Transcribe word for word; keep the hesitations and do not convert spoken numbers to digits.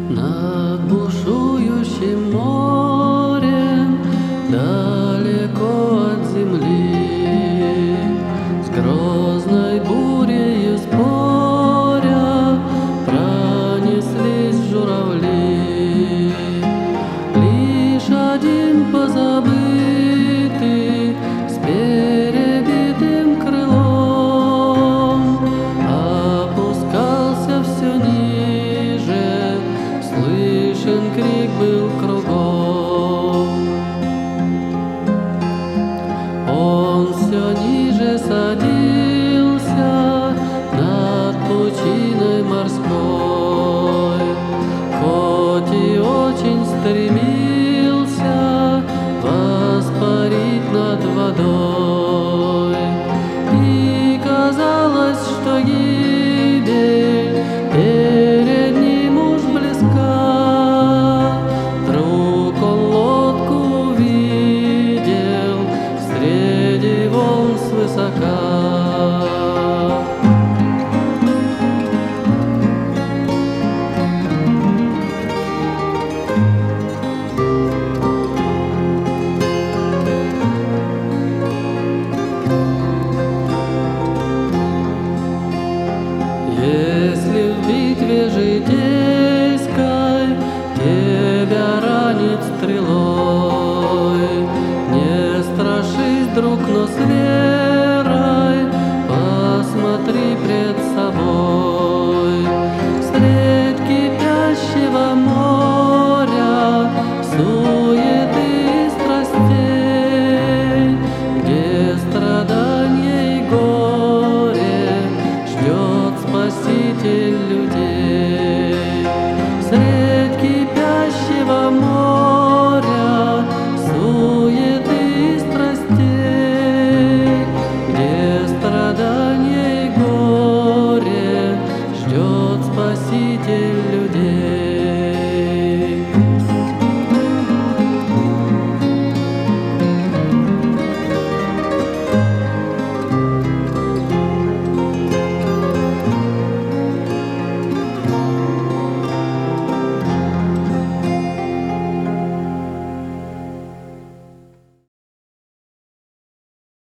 Над бушующим морем, далеко от земли, с грозной бурею споря пронеслись журавли. Лишь один позабытый с перебитым крылом опускался все ниже, слышен крик был кругом. Он все ниже садился над пучиной морской, хоть и очень стремился воспарить над водой. И казалось, что гибель перед ним уж близка. Вдруг он лодку увидел среди волн свысока. Если в битве житейской тебя ранит стрелой, не страшись, друг, но с верой посмотри пред собой.